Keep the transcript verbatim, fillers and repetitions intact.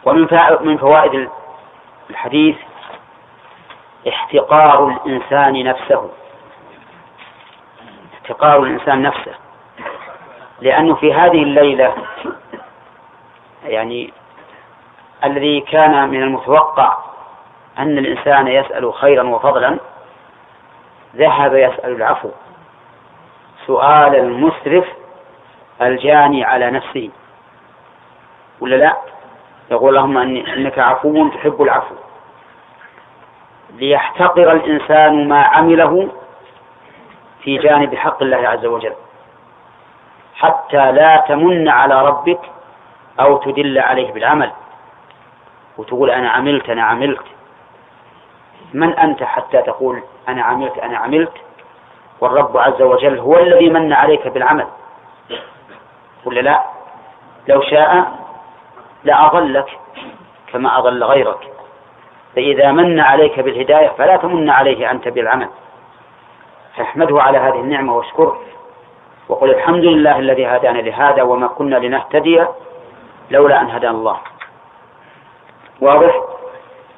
ومن من فوائد الحديث احتقار الإنسان نفسه، احتقار الإنسان نفسه، لأنه في هذه الليلة يعني الذي كان من المتوقع أن الإنسان يسأل خيرا وفضلا ذهب يسأل العفو، سؤال المسرف الجاني على نفسه، ولا لا؟ يقول اللهم إنك عفو تحب العفو. ليحتقر الإنسان ما عمله في جانب حق الله عز وجل، حتى لا تمن على ربك أو تدل عليه بالعمل وتقول أنا عملت أنا عملت. من أنت حتى تقول أنا عملت أنا عملت والرب عز وجل هو الذي من عليك بالعمل، ولا لا؟ لو شاء لأضلك كما أضل غيرك، فإذا من عليك بالهداية فلا تمن عليه أنت بالعمل، فاحمده على هذه النعمة واشكره وقل الحمد لله الذي هدانا لهذا وما كنا لنهتدي لولا أن هدانا الله. واضح؟